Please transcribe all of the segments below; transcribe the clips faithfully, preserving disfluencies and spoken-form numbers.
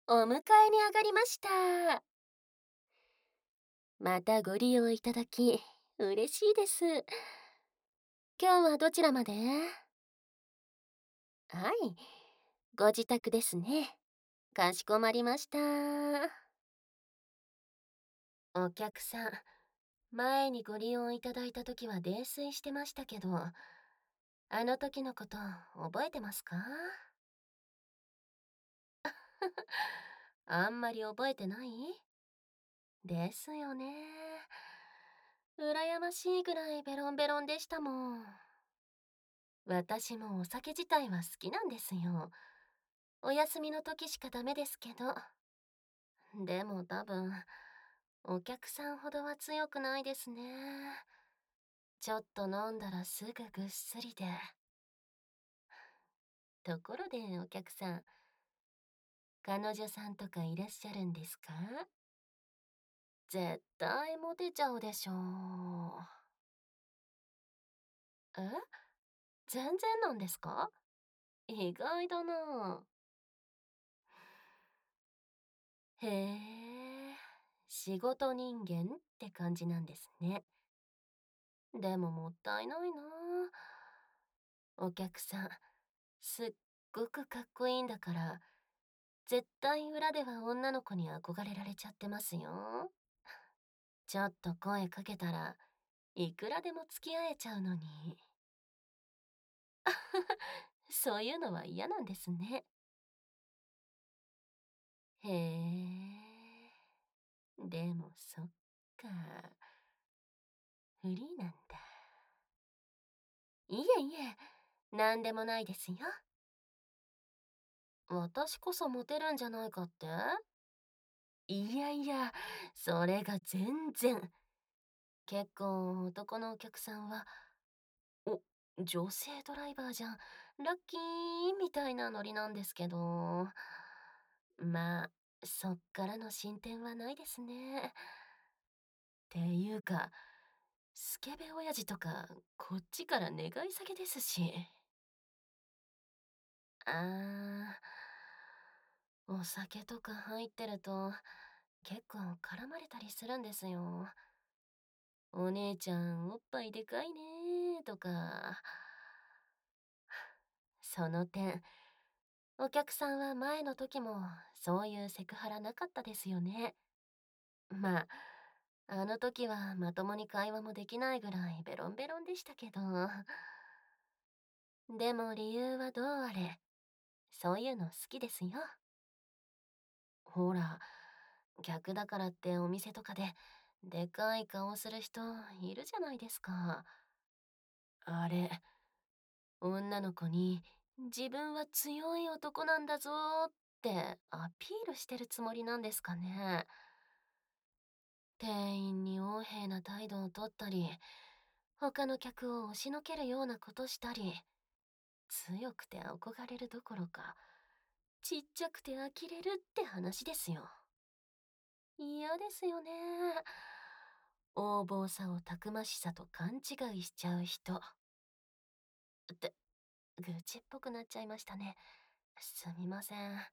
お迎えに上がりました。またご利用いただき、嬉しいです。今日はどちらまで？はい、ご自宅ですね。かしこまりました。お客さん、前にご利用いただいた時は泥酔してましたけど、あの時のこと覚えてますか？あんまり覚えてないですよね。羨ましいぐらいベロンベロンでしたもん。私もお酒自体は好きなんですよ。お休みの時しかダメですけど。でも多分、お客さんほどは強くないですね。ちょっと飲んだらすぐぐっすりで。ところでお客さん、彼女さんとかいらっしゃるんですか？絶対モテちゃうでしょう。え、全然なんですか？意外だな。へえ、仕事人間って感じなんですね。でももったいないな。お客さん、すっごくかっこいいんだから、絶対裏では女の子に憧れられちゃってますよ。ちょっと声かけたらいくらでも付き合えちゃうのに。そういうのは嫌なんですね。へえ。でもそっか。フリーなんだ。いえいえ、なんでもないですよ。私こそモテるんじゃないかって？いやいや、それが全然。結構男のお客さんは、お、女性ドライバーじゃん、ラッキーみたいなノリなんですけど、まあ、そっからの進展はないですね。っていうか、スケベ親父とか、こっちから願い下げですし。あー、お酒とか入ってると、結構絡まれたりするんですよ。お姉ちゃんおっぱいでかいねとか。その点、お客さんは前の時もそういうセクハラなかったですよね。まあ、あの時はまともに会話もできないぐらいベロンベロンでしたけど。でも理由はどうあれ、そういうの好きですよ。ほら、客だからってお店とかででかい顔する人いるじゃないですか。あれ、女の子に自分は強い男なんだぞーってアピールしてるつもりなんですかね。店員に横柄な態度をとったり、他の客を押しのけるようなことしたり、強くて憧れるどころか、ちっちゃくて呆れるって話ですよ。嫌ですよね。横暴さをたくましさと勘違いしちゃう人。って、愚痴っぽくなっちゃいましたね。すみません。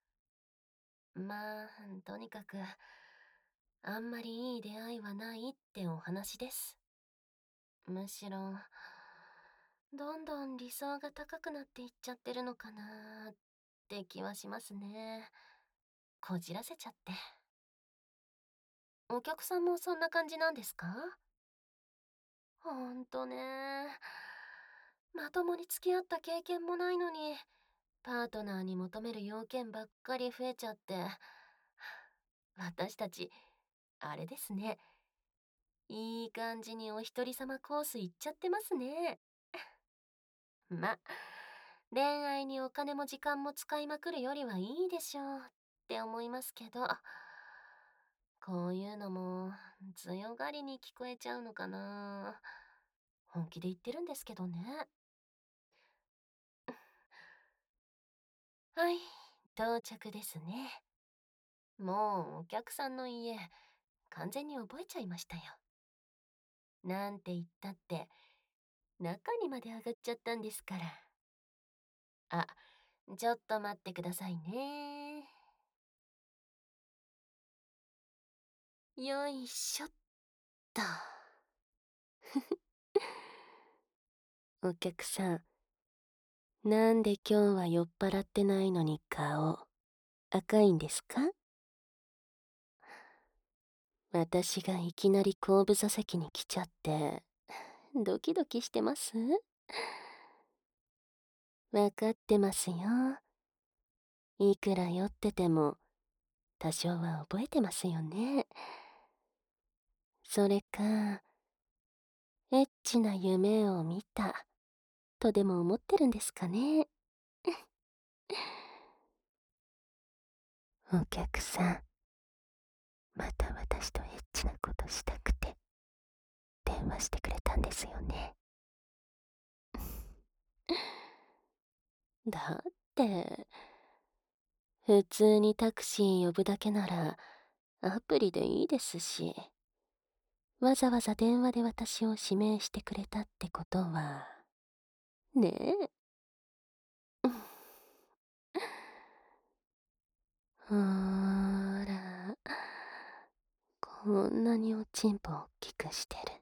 まあ、とにかく、あんまりいい出会いはないってお話です。むしろ、どんどん理想が高くなっていっちゃってるのかなって気はしますね。こじらせちゃって。お客さんもそんな感じなんですか？ほんとね。まともに付き合った経験もないのに、パートナーに求める要件ばっかり増えちゃって。私たち、あれですね。いい感じにお一人様コース行っちゃってますね。ま、恋愛にお金も時間も使いまくるよりはいいでしょうって思いますけど、こういうのも強がりに聞こえちゃうのかな。本気で言ってるんですけどね。はい、到着ですね。もうお客さんの家、完全に覚えちゃいましたよ。なんて言ったって、中にまで上がっちゃったんですから。あ、ちょっと待ってくださいね。 よいしょっと。お客さん、なんで今日は酔っ払ってないのに顔赤いんですか？私がいきなり後部座席に来ちゃってドキドキしてます？わかってますよ。いくら酔ってても多少は覚えてますよね。それか、エッチな夢を見たとでも思ってるんですかね。お客さん、また私とエッチなことしたくて電話してくれたんですよね。だって普通にタクシー呼ぶだけならアプリでいいですし、わざわざ電話で私を指名してくれたってことはねえ。ほーら、こんなにおちんぽおっきくしてる。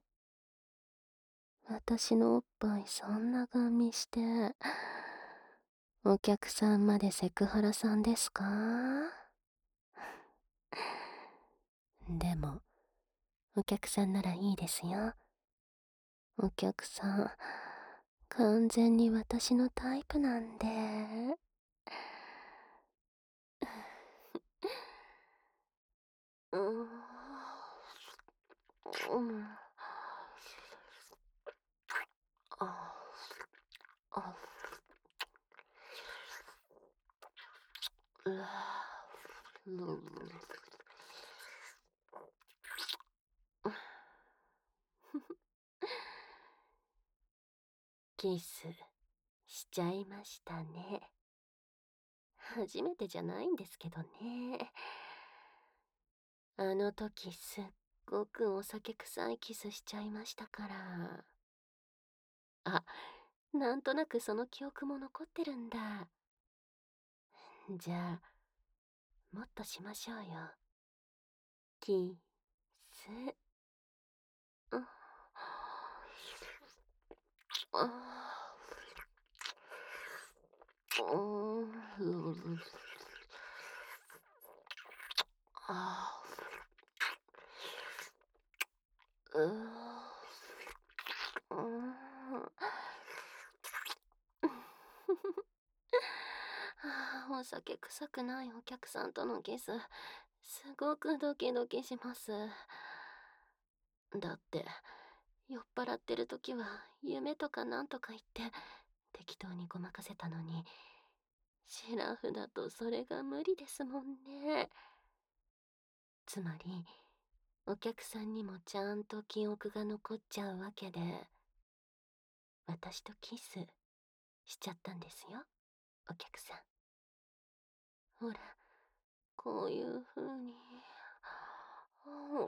私のおっぱいそんなガン見して、お客さんまでセクハラさんですか？でも、お客さんならいいですよ。お客さん、完全に私のタイプなんで。うーん。うん。あ、あ、うわ、うん。キスしちゃいましたね。初めてじゃないんですけどね。あの時すっごくお酒臭いキスしちゃいましたから。あ、なんとなくその記憶も残ってるんだ。じゃあ、もっとしましょうよ。キス。うん。あーうん。あーうーん。うーん。はあ、お酒臭くないお客さんとのキス、すごくドキドキします。だって、酔っ払ってる時は夢とかなんとか言って適当にごまかせたのに、シラフだとそれが無理ですもんね。つまり、お客さんにもちゃんと記憶が残っちゃうわけで、私とキスしちゃったんですよ、お客さん。ほら、こういう風に。うん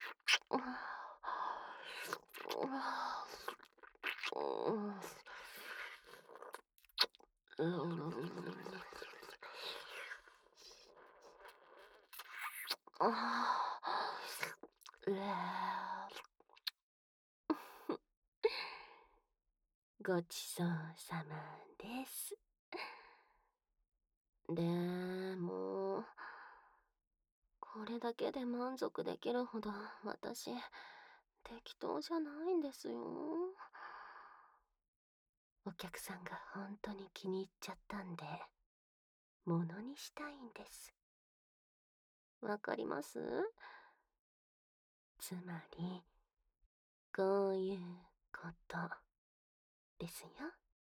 うん。ああ、うわごちそうさまです。でも、これだけで満足できるほど私、適当じゃないんですよ。お客さんが本当に気に入っちゃったんで、ものにしたいんです。わかります？つまり、こういうことですよ。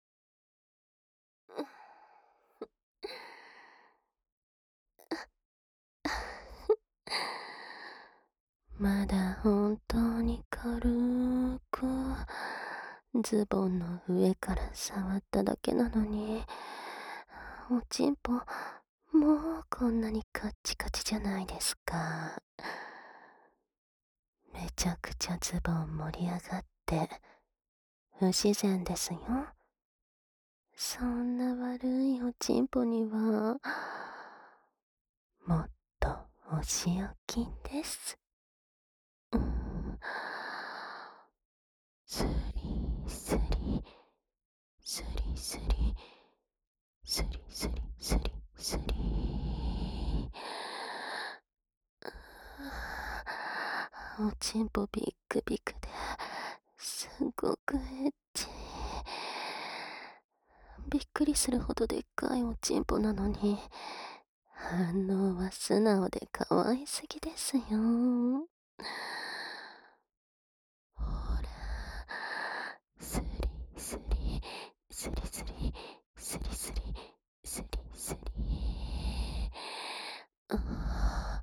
まだ本当に軽くズボンの上から触っただけなのに、おちんぽもうこんなにカッチカチじゃないですか。めちゃくちゃズボン盛り上がって不自然ですよ。そんな悪いおちんぽにはもっとお仕置きです。 スリー。おちんぽビックビックですごくエッチ。びっくりするほどでっかいおちんぽなのに、反応は素直で可愛すぎですよ。ほら、スリスリ、スリスリ、スリスリ、スリスリ。あ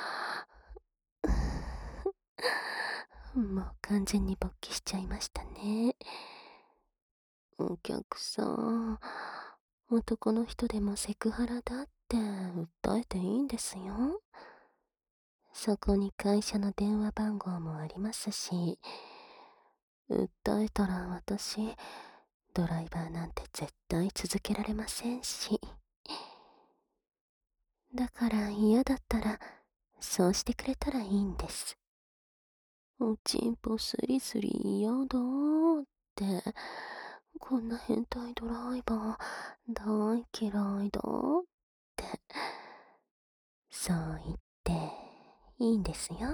あ、もう完全に勃起しちゃいましたね。お客さん、男の人でもセクハラだって訴えていいんですよ。そこに会社の電話番号もありますし、訴えたら私、ドライバーなんて絶対続けられませんし。だから嫌だったら、そうしてくれたらいいんです。おちんぽスリスリ嫌だーって、こんな変態ドライバー大嫌いだって、そう言っていいんですよ。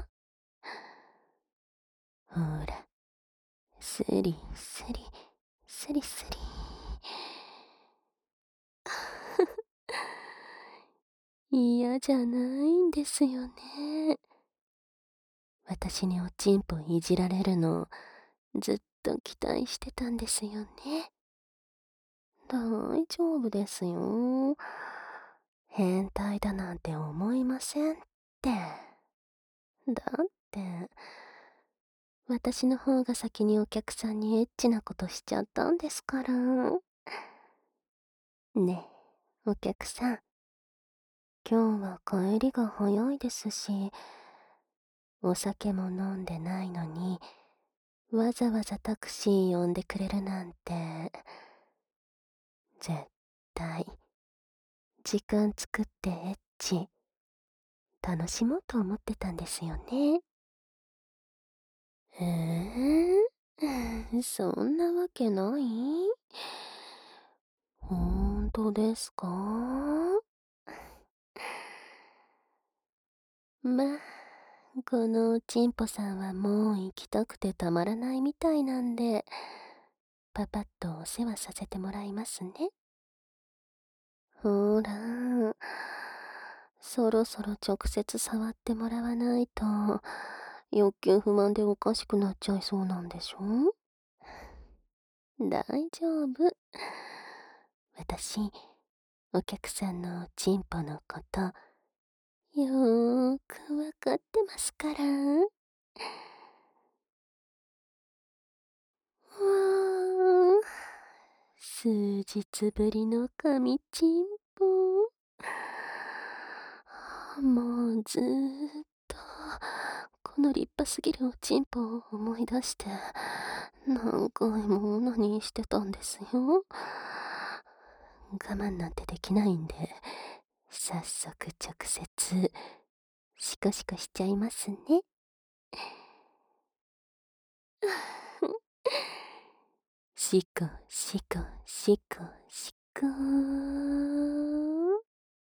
ほら、スリスリ、スリスリ。嫌じゃないんですよね。私におちんぽいじられるのずっと期待してたんですよね。大丈夫ですよ。変態だなんて思いませんって。だって、私の方が先にお客さんにエッチなことしちゃったんですから。ねえ、お客さん。今日は帰りが早いですし、お酒も飲んでないのに、わざわざタクシー呼んでくれるなんて、絶対、時間作ってエッチ、楽しもうと思ってたんですよね。えー、そんなわけない？ほんとですか？まあ、このおちんぽさんはもう行きたくてたまらないみたいなんで、パパッとお世話させてもらいますね。ほら、そろそろ直接触ってもらわないと、欲求不満でおかしくなっちゃいそうなんでしょ？大丈夫。私、お客さんのおちんぽのこと、よーくわかってますから。わー、数日ぶりの神ちんぽ。もうずーっと、この立派すぎるおちんぽを思い出して、何回も何してたんですよ。我慢なんてできないんで、早速直接、シコシコしちゃいますね。シコシコシコシコー。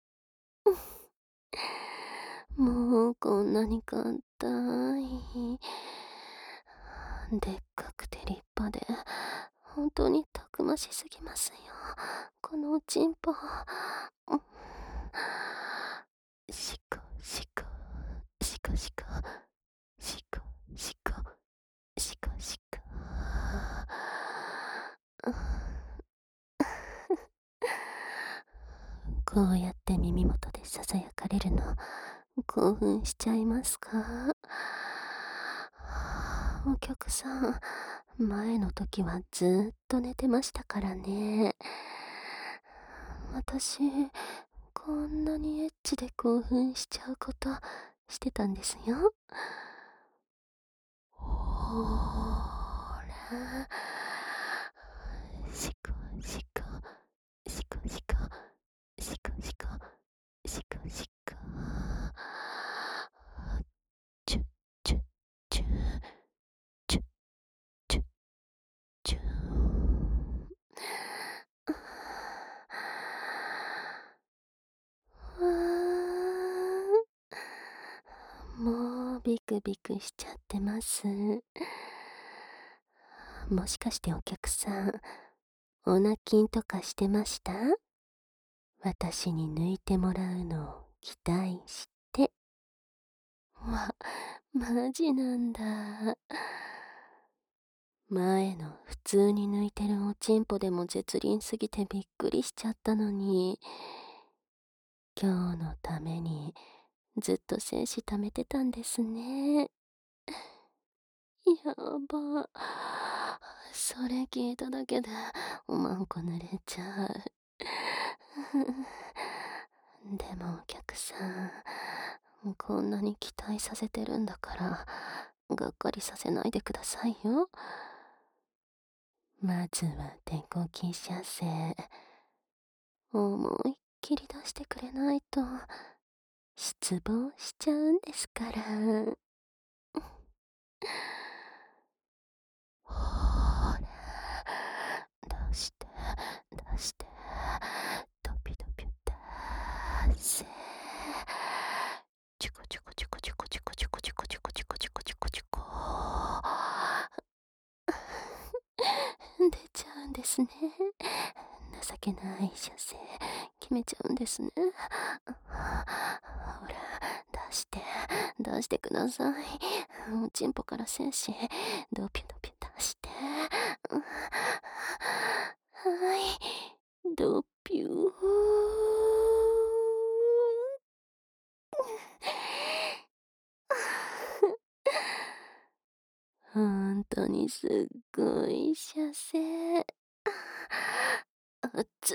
もうこんなに硬い。でっかくて立派で、本当にたくましすぎますよ。このおちんぽ。シコシコ、シコシコ、シコシコ、シコシコ。こうやって耳元でささやかれるの、興奮しちゃいますか？お客さん、前の時はずーっと寝てましたからね。私、こんなにエッチで興奮しちゃうことしてたんですよ。ほーら、シコシコ、シコシコ、シコシコ、シコシコ。チュッチュッチュッチュッチュッチュッ。 ビクビクしちゃってます。もしかしてお客さん、お泣きんとかしてました？私に抜いてもらうのを期待して。わ、マジなんだ。前の普通に抜いてるおちんぽでも絶倫すぎてびっくりしちゃったのに、今日のためにずっと精子貯めてたんですね。やば。それ聞いただけでおまんこ濡れちゃう。でもお客さん、こんなに期待させてるんだから、がっかりさせないでくださいよ。まずは手こき射精。思いっきり出してくれないと、失望しちゃうんですから。ほーら、出して、出して、ドピドピ出せ。チュコチュコチュコチュコチュコチュコチュコチュコチュコチュコチュコチュコ。出ちゃうんですね。情けない射精、決めちゃうんですね。ほら、出して、出してください。おちんぽから精子、ドピュドピュ出して。はい、ドピュー。ほんとにすっごい射精。あつっ。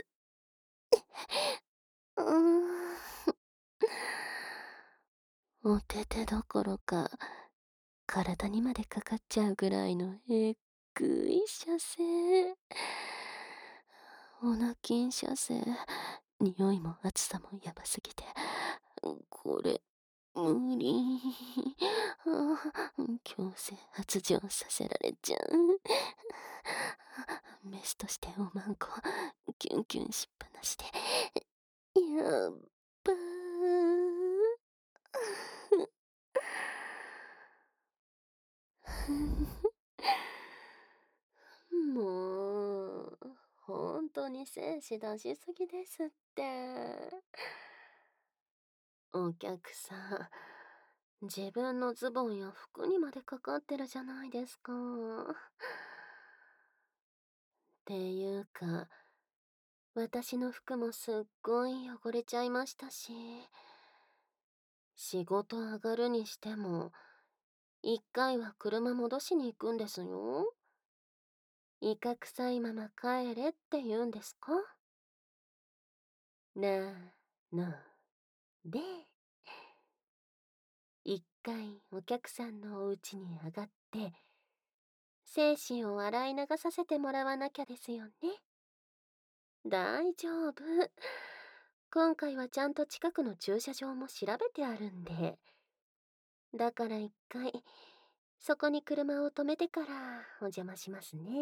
うーん。お手手どころか、体にまでかかっちゃうぐらいのえっぐい射精。オナキン射精、匂いも熱さもやばすぎて、これ、無理。強制発情させられちゃう。メスとしておまんこ、キュンキュンしっぱなしで。やっばー。もう、ほんとに精子出しすぎですって。お客さん、自分のズボンや服にまでかかってるじゃないですか。っていうか、私の服もすっごい汚れちゃいましたし、仕事上がるにしても、一回は車戻しに行くんですよ。イカ臭いまま帰れって言うんですか？なので、一回お客さんのお家に上がって、精子を洗い流させてもらわなきゃですよね。大丈夫。今回はちゃんと近くの駐車場も調べてあるんで。だから一回、そこに車を止めてからお邪魔しますね。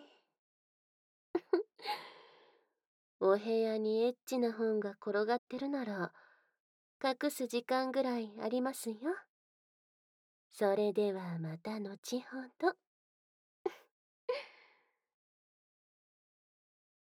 お部屋にエッチな本が転がってるなら、隠す時間ぐらいありますよ。それではまた後ほど。